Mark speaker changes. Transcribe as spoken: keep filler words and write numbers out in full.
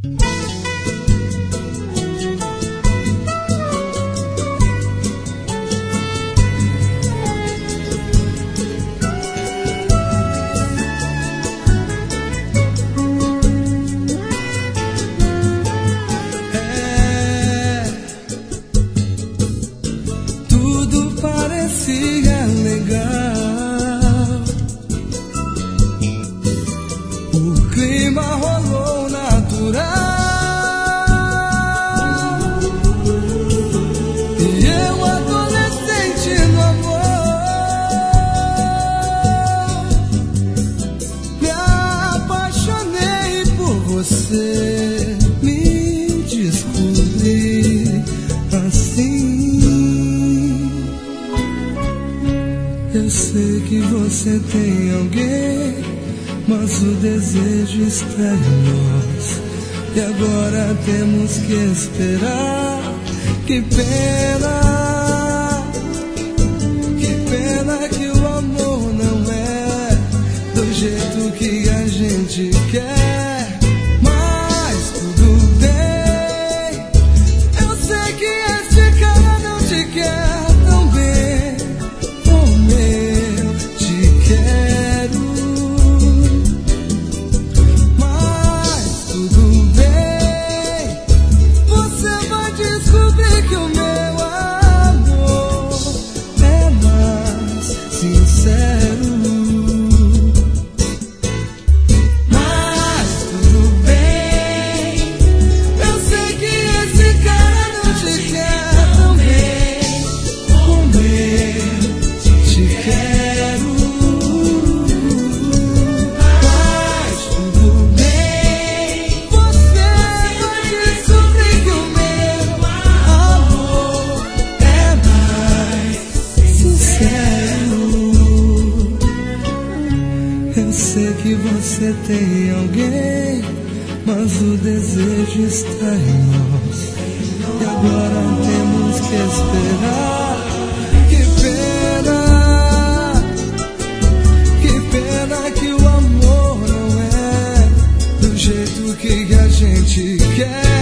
Speaker 1: Você me descobrir assim. Eu sei que você tem alguém, mas o desejo está em nós. E agora temos que esperar. Que pena, que pena que o amor não é do jeito que a gente quer. Eu sei que você tem alguém, mas o desejo está em nós. E agora temos que esperar. Que pena, que pena que o amor não é do jeito que a gente quer.